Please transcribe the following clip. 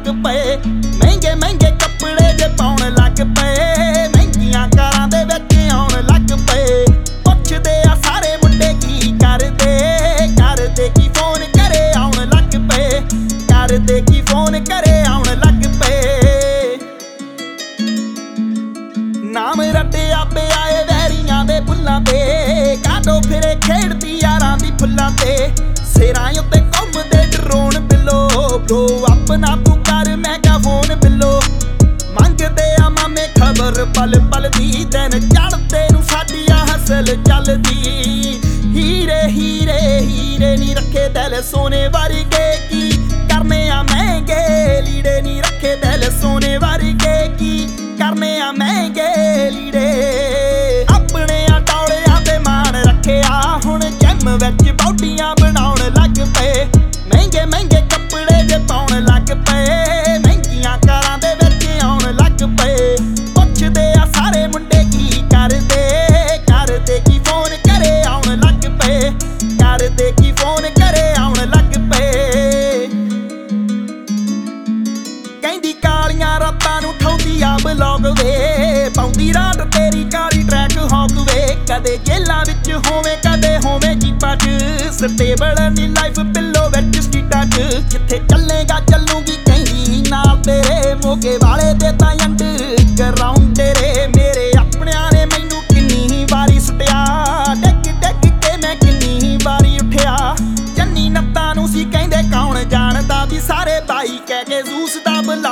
ਲੱਗ ਪਏ। ਮਹਿੰਗੇ ਮਹਿੰਗੇ ਕੱਪੜੇ ਜੇ ਪਾਉਣ ਲੱਗ ਪਏ। ਮਹਿੰਗੀਆਂ ਕਾਰਾਂ ਦੇ ਵਿੱਚ ਆਉਣ ਲੱਗ ਪਏ। ਪੁੱਛਦੇ ਆ ਸਾਰੇ ਮੁੰਡੇ ਕੀ ਕਰਦੇ, ਕਰਦੇ ਕੀ ਫੋਨ ਘਰੇ ਆਉਣ ਲੱਗ ਪਏ। ਕਰਦੇ ਕੀ ਫੋਨ ਘਰੇ ਆਉਣ ਲੱਗ ਪਏ। ਨਾਮ ਰੱਟਿਆ ਪਿਆ ਏ ਵੈਰੀਆਂ ਦੇ ਬੁੱਲਾਂ ਤੇ। ਕਾਟੋ ਫਿਰੇ ਖੇਡਦੀ ਯਾਰਾਂ ਦੀ ਫੁੱਲਾਂ ਤੇ। ਸਿਰਾਂ ਉੱਤੇ ਘੁੰਮਦੇ ਡਰੋਨ ਬਿੱਲੋ। ਬ్రో ਆਪਣਾ ਤੂੰ ਕਰ ਮੈਗਾਫੋਨ ਬਿੱਲੋ। ਮੰਗਦੇ ਆ ਮਾਮੇ ਖਬਰ ਪਲ ਪਲ ਦੀ। ਦਿਨ ਚੜ੍ਹਦੇ ਨੂੰ ਸਾਡੀ ਆ ਹਸਲ ਚੱਲਦੀ। ਹੀਰੇ ਹੀਰੇ ਹੀਰੇ ਨੀ ਰੱਖੇ ਦਿਲ ਸੋਨੇ ਵਰਗੇ। ਕੀ ਕਰਨੇ ਆ ਮਹਿੰਗੇ ਲੀੜੇ ਨੀ ਰੱਖੇ ਦਿਲ ਸੋਨੇ ਵਰਗੇ। ਕੀ ਕਰਨੇ ਆ ਮਹਿੰਗੇ ਲੀੜੇ। ਆਪਣੇ ਆ ਟੌਲਿਆਂ ਤੇ ਮਾਣ ਰੱਖਿਆ। ਹੁਣ ਜਿਮ ਵਿੱਚ ਬੌਡੀਆਂ ਬਣਾਉਣ ਲੱਗ ਪਏ। ਮਹਿੰਗੇ ਮਹਿੰਗੇ ਕੱਪੜੇ ਜੇ ਪਾਉਣ ਲੱਗ ਪਏ। ਮਹਿੰਗੀਆਂ ਕਾਰਾਂ ਦੇ ਵਿੱਚ ਆਉਣ ਲੱਗ ਪਏ। ਪੁੱਛਦੇ ਆ ਸਾਰੇ ਮੁੰਡੇ ਕੀ ਕਰਦੇ, ਕਰਦੇ ਕੀ ਫੋਨ ਘਰੇ ਆਉਣ ਲੱਗ ਪਏ। ਕਰਦੇ ਕੀ ਫੋਨ ਘਰੇ ਆਉਣ ਲੱਗ ਪਏ। ਕਹਿੰਦੀ ਕਾਲੀਆਂ ਰਾਤਾਂ ਨੂੰ ਠਾਉਂਦੀ ਆ ਬਲੌਗ ਵੇ। ਪਾਉਂਦੀ ਰਾਤ ਤੇਰੀ ਕਾਲੀ ਟਰੈਕ ਹੌਕ ਵੇ। ਕਦੇ ਜੇਲਾਂ ਵਿੱਚ ਹੋਵੇ ਕਦੇ ਹੋਵੇ ਜੀਪਾਂ 'ਚ। ਸਟੇਬਲ ਨੀ ਲਾਈਫ ਪਿੱਲੋ ਵਿੱਚ ਸਟੀਟਾਂ 'ਚ। ਜਿੱਥੇ ਚੱਲੇਗਾ ਚੱਲੂਗੀ ਕਹਿੰਦੀ ਨਾਲ ਤੇਰੇ। ਮੋਗੇ ਵਾਲੇ ਦੇ ਤਾਂ ਅੰਡਰਗਰਾਊਂਡ ਤੇਰੇ। ਮੇਰੇ ਆਪਣਿਆਂ ਨੇ ਮੈਨੂੰ ਕਿੰਨੀ ਵਾਰੀ ਸੁੱਟਿਆ। ਡਿੱਗ ਡਿੱਗ ਕੇ ਮੈਂ ਕਿੰਨੀ ਵਾਰੀ ਉੱਠਿਆ। ਚੰਨੀ ਨੱਤਾਂ ਨੂੰ ਸੀ ਕਹਿੰਦੇ ਕੌਣ ਜਾਣਦਾ ਵੀ ਸਾਰੇ ਬਾਈ ਕਹਿ ਕੇ ਜ਼ੂਸ ਦਾ